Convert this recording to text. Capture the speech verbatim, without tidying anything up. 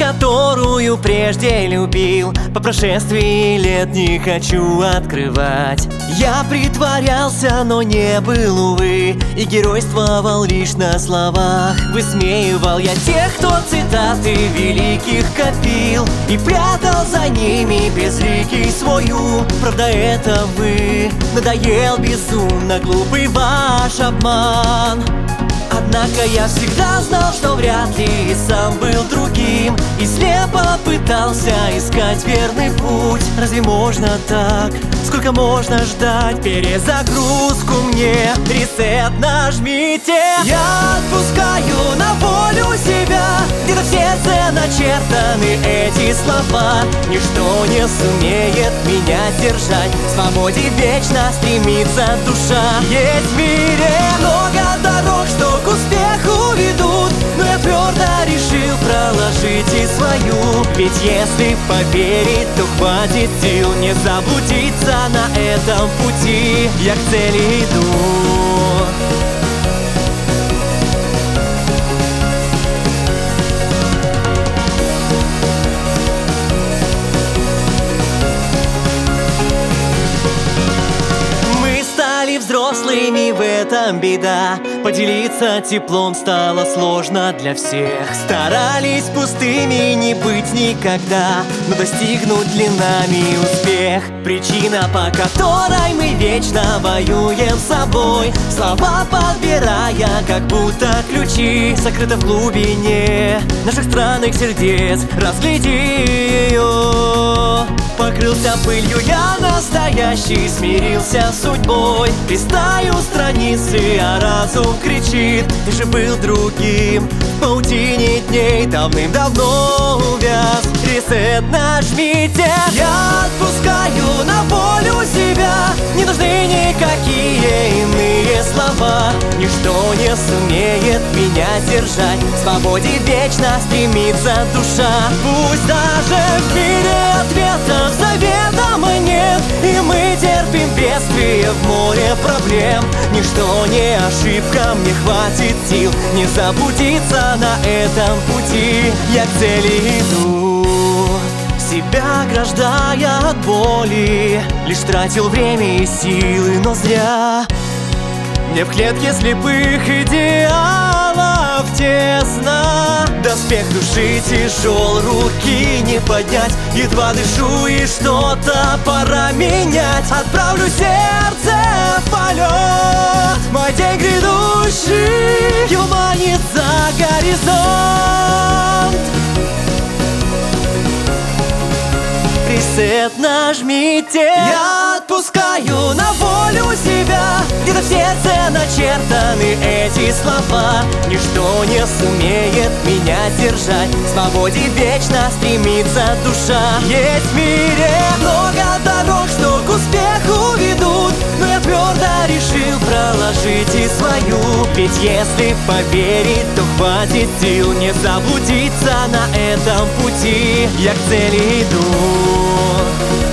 которую прежде любил, по прошествии лет не хочу открывать. Я притворялся, но не был, увы, и геройствовал лишь на словах. Высмеивал я тех, кто цитаты великих копил, и прятал за ними безликий свою. Правда, это вы, надоел безумно глупый ваш обман. Однако я всегда знал, что вряд ли и сам был другим, и слепо пытался искать верный путь. Разве можно так? Сколько можно ждать? Перезагрузку мне, ресет нажмите. Я отпускаю на волю себя, где-то в сердце начертаны эти слова. Ничто не сумеет меня держать, к свободе вечно стремится душа. Есть в мире много дорог, что к успеху ведут, но я твердо решил проложить и свою. Ведь если поверить, то хватит сил не заблудиться на этом пути. Я к цели иду. Взрослыми в этом беда, поделиться теплом стало сложно для всех. Старались пустыми не быть никогда, но достигнуть для нами успех. Причина, по которой мы вечно воюем с собой, слова подбирая, как будто ключи, сокрыто в глубине наших странных сердец. Разгляди ее. Покрылся пылью я настоящий, смирился с судьбой. Листаю страницы, а разум кричит: ты же был другим. В паутине дней давным-давно увяз. Ресет нажмите. Я отпускаю на волю себя, не нужны никакие иные слова. Ничто не сумеет меня держать, к свободе вечно стремится душа. Пусть даже в мире ответов заведомо нет, и мы терпим бедствие в море проблем. Ничто не ошибка, мне хватит сил не заблудиться на этом пути. Я к цели иду. Себя ограждая от боли, лишь тратил время и силы, но зря. Мне в клетке слепых идеалов тесно. Доспех души тяжел, руки не поднять. Едва дышу и что-то пора менять. Отправлю сердце в полет, мой день грядущий его манит за горизонт. Ресет нажмите. Я отпускаю на волю себя, где-то в сердце начертаны эти слова. Ничто не сумеет меня держать, к свободе вечно стремится душа. Есть в мире много дорог, что к успеху ведут, но я твердо решил проложить и свою. Ведь если поверить, то хватит сил не заблудиться на этом пути. Я к цели иду.